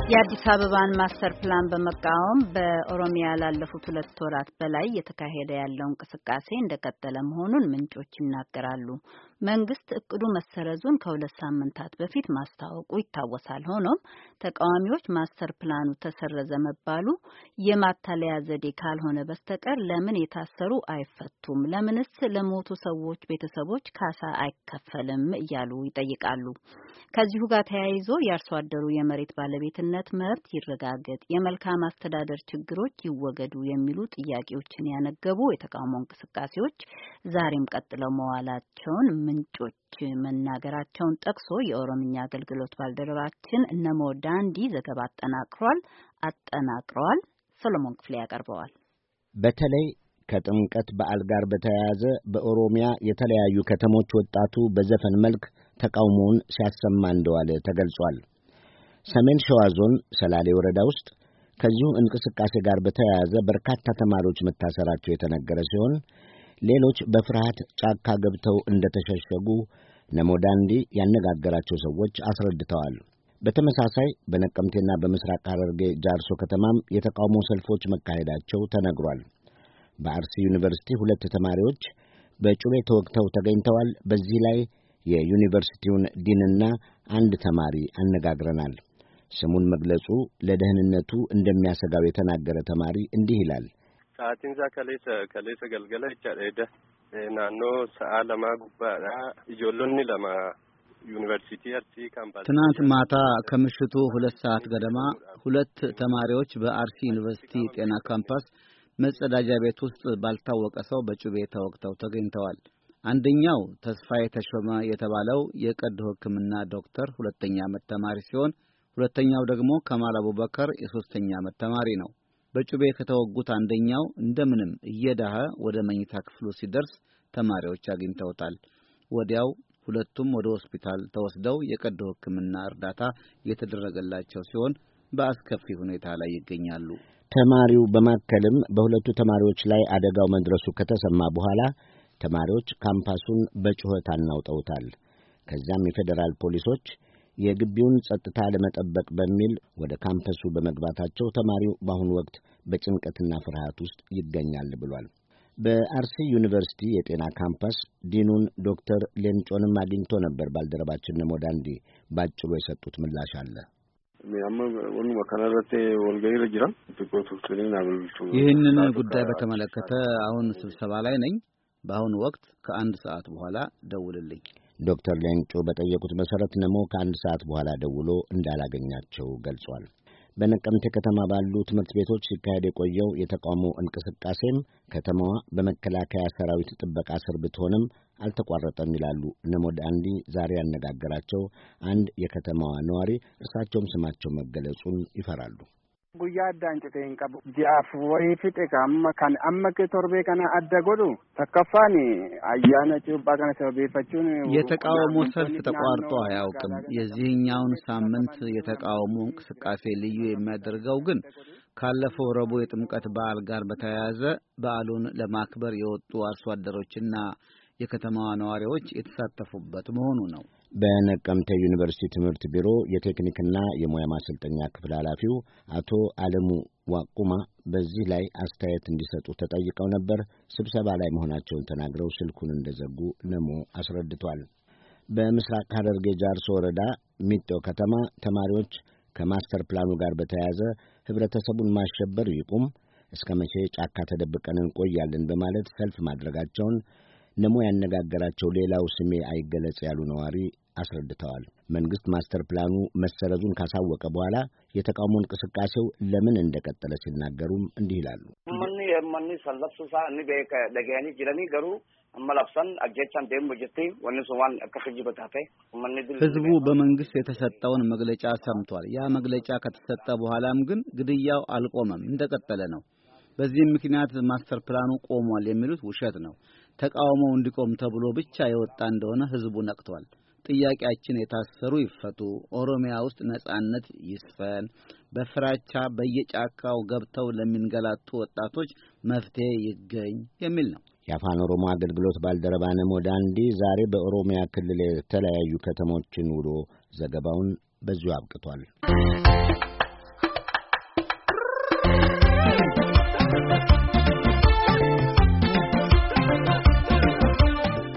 የአዲስ አበባን ማስተር ፕላን በመቃወም በኦሮሚያ ላለፉት 2 ወራት በላይ የተካሄደ ያለው እንቅስቃሴ እንደቀጠለ መሆኑን ምንጮች ይናገራሉ። መንግስት እቅዱ መሰረዙን ከ2 ሳምንታት በፊት ማስታወቁ ይታወሳል። ሆኖም ተቃዋሚዎች ማስተር ፕላኑ ተሰረዘ መባሉ የማታለያ ዘዴ ካልሆነ በስተቀር ለምን የታሰሩ አይፈቱም? ለምንስ ለሞቱ ሰዎች ቤተሰቦች ካሳ አይከፈልም? እያሉ ይጠይቃሉ። ከዚሁ ጋር ተያይዞ የአርሶ አደሩ የመሬት ባለቤትነት መብት ይረጋገጥ፣ የመልካም አስተዳደር ችግሮች ይወገዱ የሚሉ ጥያቄዎችን ያነገቡ የተቃውሞ እንቅስቃሴዎች ዛሬም ቀጥለው መዋላቸውን ምንጮች መናገራቸውን ጠቅሶ የኦሮምኛ አገልግሎት ባልደረባችን ነሞ ዳንዲ ዘገባ አጠናቅረዋል። ሰሎሞን ክፍሌ ያቀርበዋል። በተለይ ከጥምቀት በዓል ጋር በተያያዘ በኦሮሚያ የተለያዩ ከተሞች ወጣቱ በዘፈን መልክ ተቃውሞውን ሲያሰማ እንደዋለ ተገልጿል። ሰሜን ሸዋ ዞን ሰላሌ ወረዳ ውስጥ ከዚሁ እንቅስቃሴ ጋር በተያያዘ በርካታ ተማሪዎች መታሰራቸው የተነገረ ሲሆን ሌሎች በፍርሃት ጫካ ገብተው እንደተሸሸጉ ነሞዳንዲ ያነጋገራቸው ሰዎች አስረድተዋል። በተመሳሳይ በነቀምቴና በምስራቅ ሐረርጌ ጃርሶ ከተማም የተቃውሞ ሰልፎች መካሄዳቸው ተነግሯል። በአርሲ ዩኒቨርሲቲ 2 ተማሪዎች በጩቤ ተወግተው ተገኝተዋል። በዚህ ላይ የዩኒቨርሲቲውን ዲንና አንድ ተማሪ አነጋግረናል። ስሙን መግለጹ ለደህንነቱ እንደሚያሰጋው የተናገረ ተማሪ እንዲህ ይላል። ሰዓቲንዛ ከሌሰ ገልገለ ይቻላል ናኖ ሰዓ ለማ ጉባዳ ኢጆሎኒ ለማ ዩኒቨርሲቲ አርሲ ካምፓስ ትናንት ማታ ከምሽቱ 2 ሰዓት ገደማ 2 ተማሪዎች በአርሲ ዩኒቨርሲቲ ጤና ካምፓስ መጸዳጃ ቤት ውስጥ ባልታወቀ ሰው በጩቤ ተወግተው ተገኝተዋል። አንደኛው ተስፋዬ ተሾመ የተባለው የቀዶ ሕክምና ዶክተር 2ኛ ዓመት ተማሪ ሲሆን ሁለተኛው ደግሞ ከማል አቡበከር የ3ኛ ዓመት ተማሪ ነው። በጩቤ ከተወጉት አንደኛው እንደምንም እየዳኸ ወደ መኝታ ክፍሉ ሲደርስ ተማሪዎች አግኝተውታል። ወዲያው ሁለቱም ወደ ሆስፒታል ተወስደው የቀዶ ሕክምና እርዳታ እየተደረገላቸው ሲሆን በአስከፊ ሁኔታ ላይ ይገኛሉ። ተማሪው በማከልም በሁለቱ ተማሪዎች ላይ አደጋው መድረሱ ከተሰማ በኋላ ተማሪዎች ካምፓሱን በጩኸት አናውጠውታል። ከዚያም የፌዴራል ፖሊሶች የግቢውን ጸጥታ ለመጠበቅ በሚል ወደ ካምፓሱ በመግባታቸው ተማሪው በአሁኑ ወቅት በጭንቀትና ፍርሃት ውስጥ ይገኛል ብሏል። በአርሲ ዩኒቨርሲቲ የጤና ካምፓስ ዲኑን ዶክተር ሌንጮንም አግኝቶ ነበር። ባልደረባችን ነሞዳንዲ ባጭሩ የሰጡት ምላሽ አለ። ይህንን ጉዳይ በተመለከተ አሁን ስብሰባ ላይ ነኝ። በአሁኑ ወቅት ከ1 ሰዓት በኋላ ደውልልኝ። ዶክተር ሌንጮ በጠየቁት መሰረት ነሞ ከ1 ሰዓት በኋላ ደውሎ እንዳላገኛቸው ገልጿል። በነቀምቴ ከተማ ባሉ ትምህርት ቤቶች ሲካሄድ የቆየው የተቃውሞ እንቅስቃሴም ከተማዋ በመከላከያ ሰራዊት ጥበቃ ስር ብትሆንም አልተቋረጠም ይላሉ ነሞዳንዲ ዛሬ ያነጋገራቸው አንድ የከተማዋ ነዋሪ። እርሳቸውም ስማቸው መገለጹን ይፈራሉ። ጉያ አዳንጭቴን ቀቡ ጂአፍ ወይ ፍጤካም ካን አመከ ቶርቤ ካና አደጎዱ ተከፋኒ አያነ ጭባ ካና ሰበይፈቹን የተቃውሞ ሰልፍ ተቋርጦ አያውቅም። የዚህኛውን ሳምንት የተቃውሞ እንቅስቃሴ ልዩ የሚያደርገው ግን ካለፈው ረቡዕ የጥምቀት በዓል ጋር በተያያዘ በዓሉን ለማክበር የወጡ አርሶ አደሮችና የከተማዋ ነዋሪዎች የተሳተፉበት መሆኑ ነው። በነቀምቴ ዩኒቨርሲቲ ትምህርት ቢሮ የቴክኒክና የሙያ ማሰልጠኛ ክፍል ኃላፊው አቶ አለሙ ዋቁማ በዚህ ላይ አስተያየት እንዲሰጡ ተጠይቀው ነበር። ስብሰባ ላይ መሆናቸውን ተናግረው ስልኩን እንደዘጉ ነሞ አስረድቷል። በምስራቅ ሐረርጌ ጃርሶ ወረዳ ሚጦ ከተማ ተማሪዎች ከማስተር ፕላኑ ጋር በተያያዘ ህብረተሰቡን ማሸበር ይቁም፣ እስከ መቼ ጫካ ተደብቀን እንቆያለን በማለት ሰልፍ ማድረጋቸውን ነሞ ያነጋገራቸው ሌላው ስሜ አይገለጽ ያሉ ነዋሪ አስረድተዋል። መንግስት ማስተር ፕላኑ መሰረዙን ካሳወቀ በኋላ የተቃውሞ እንቅስቃሴው ለምን እንደቀጠለ ሲናገሩም እንዲህ ይላሉ። ማንኒ ሰለፍሱሳ ንበከ ደጋኒ ጅራኒ ገሩ አመላፍሰን አጀቻን ደም ወጀቴ ወንሱዋን ከፍጅበታተ ህዝቡ በመንግስት የተሰጠውን መግለጫ ሰምቷል። ያ መግለጫ ከተሰጠ በኋላም ግን ግድያው አልቆመም፣ እንደቀጠለ ነው። በዚህም ምክንያት ማስተር ፕላኑ ቆሟል የሚሉት ውሸት ነው። ተቃውሞው እንዲቆም ተብሎ ብቻ የወጣ እንደሆነ ህዝቡ ነቅቷል። ጥያቄያችን የታሰሩ ይፈቱ፣ ኦሮሚያ ውስጥ ነጻነት ይስፈን፣ በፍራቻ በየጫካው ገብተው ለሚንገላቱ ወጣቶች መፍትሄ ይገኝ የሚል ነው። የአፋን ኦሮሞ አገልግሎት ባልደረባ ነሞዳንዲ ዛሬ በኦሮሚያ ክልል የተለያዩ ከተሞችን ውሎ ዘገባውን በዚሁ አብቅቷል።